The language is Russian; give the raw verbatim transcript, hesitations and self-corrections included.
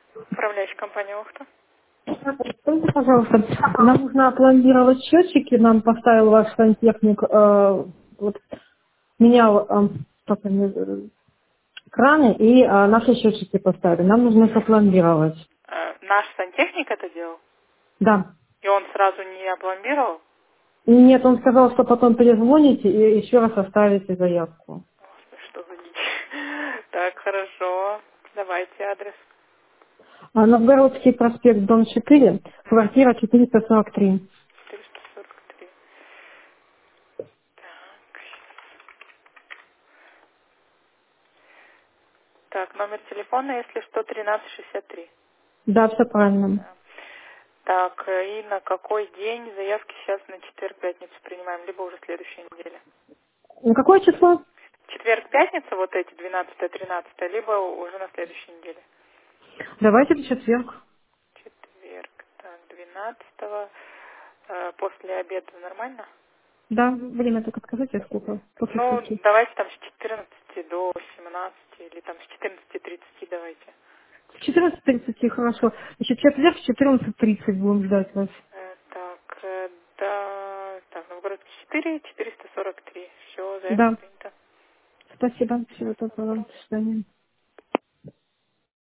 Управляющая компания Охта. Скажите, пожалуйста, нам нужно опломбировать счетчики, нам поставил ваш сантехник, э, вот, менял э, как они, э, краны и э, наши счетчики поставили. Нам нужно их опломбировать. Э, наш сантехник это делал, Да. и он сразу не опломбировал. И нет, он сказал, что потом перезвоните и еще раз оставите заявку. Господи, что за дичь. Так, хорошо. Давайте адрес. А Новгородский проспект, дом четыре, квартира четыреста сорок три. четыреста сорок три. Так, так, номер телефона, если что, тринадцать шестьдесят три. Да, все правильно. Да. Так, э, и на какой день заявки сейчас на четверг-пятницу принимаем, либо уже следующей неделе? На какое число? Четверг-пятница, вот эти двенадцатое-тринадцатое, либо уже на следующей неделе? Давайте в четверг. Четверг, так, двенадцатого. Э, после обеда нормально? Да, время только скажите, сколько? После Ну, скольки? давайте там с четырнадцати до семнадцати, или там с четырнадцати тридцати давайте. В четырнадцать тридцать, хорошо. Значит, в четверг в четырнадцать тридцать будем ждать вас. Э, так, э, да, так, Новгородский четыре, четыреста сорок три. Все, заявка Да. принята. Спасибо. Всего Пожалуйста, доброго. доброго. До свидания.